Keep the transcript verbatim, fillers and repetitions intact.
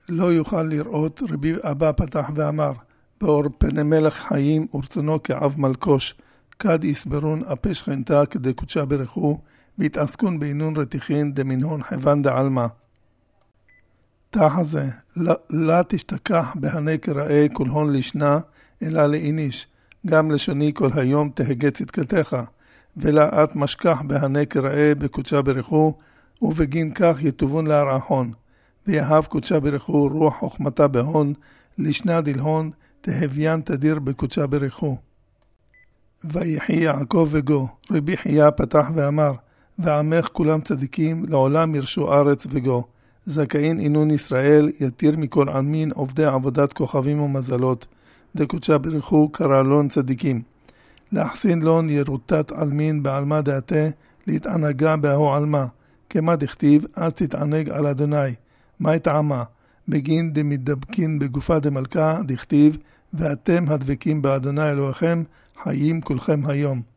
לא יוכל לראות, רבי אבא פתח ואמר, באור פני מלך חיים ורצונו כאב מלקוש, כד יסברון אפה שכנתה כדי קודשה ברכו, והתעסקון בעינון רתיחין דמינהון חבן דעלמה. תחה זה, לא תשתכח בהנה כראה כל הון לשנה, אלא לאיניש, גם לשוני כל היום תהגה צדקתך, ולא את משכח בהנה כראה בקודשה ברכו, ובגין כך יטובון להרעחון, ויהב קודשה ברכו רוח חוכמתה בהון, לשנה דלהון תהביין תדיר בקודשה ברכו. ויחי יעקב וגו, רבי חייה פתח ואמר, ועמך כולם צדיקים, לעולם ירשו ארץ וגו. זכאין אינון ישראל, יתיר מכל עלמין עובדי עבודת כוכבים ומזלות, דקודשה ברכו קרא לון צדיקים. להחסין לון ירוטת עלמין בעלמה דעתה, להתענגה בהוא עלמה, כמה דכתיב, אז תתענג על אדוני. מה יטעמה? בגין דמדבקין בגופה דמלכה, דכתיב, ואתם הדבקים באדוני אלוהיכם, חיים כולכם היום.